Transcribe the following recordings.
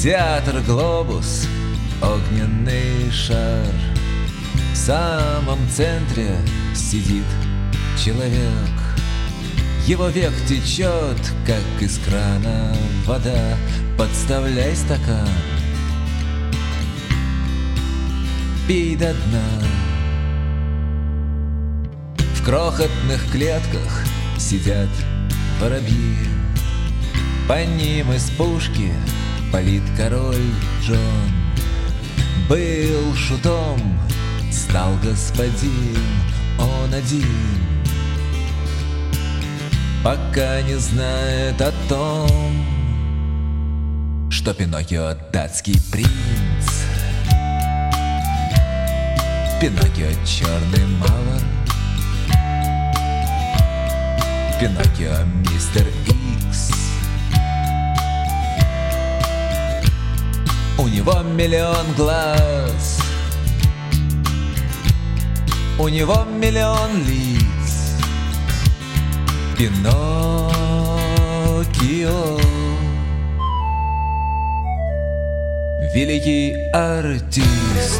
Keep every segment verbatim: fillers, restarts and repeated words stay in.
Театр «Глобус», огненный шар. В самом центре сидит человек. Его век течет, как из крана вода. Подставляй стакан, пей до дна. В крохотных клетках сидят воробьи. По ним из пушки палит король Джон. Был шутом, стал господин, он один, пока не знает о том, что Пиноккио датский принц. Пиноккио черный мавр, Пиноккио мистер Икс. У него миллион глаз, у него миллион лиц. Пиноккио — великий артист.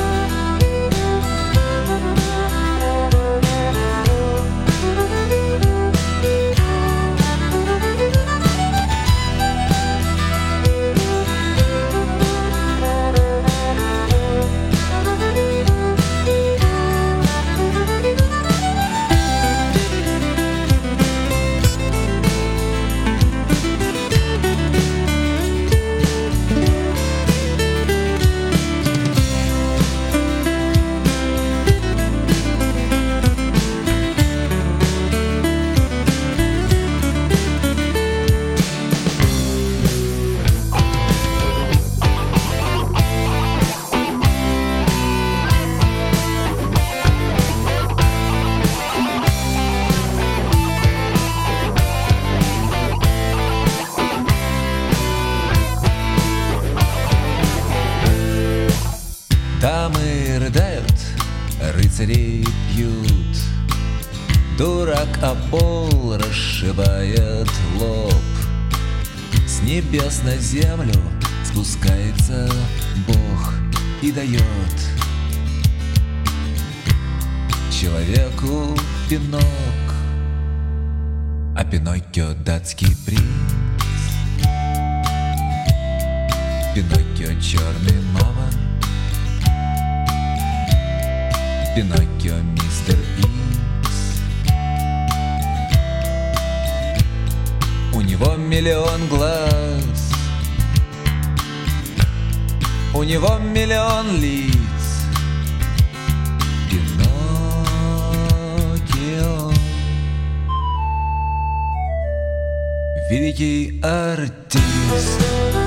Дамы рыдают, рыцари пьют. Дурак о пол расшибает лоб. С небес на землю спускается Бог и дает человеку пинок. А Пиноккио датский принц, Пиноккио черный мавр, Пиноккио мистер Икс. У него миллион глаз, у него миллион лиц. Пиноккио — великий артист.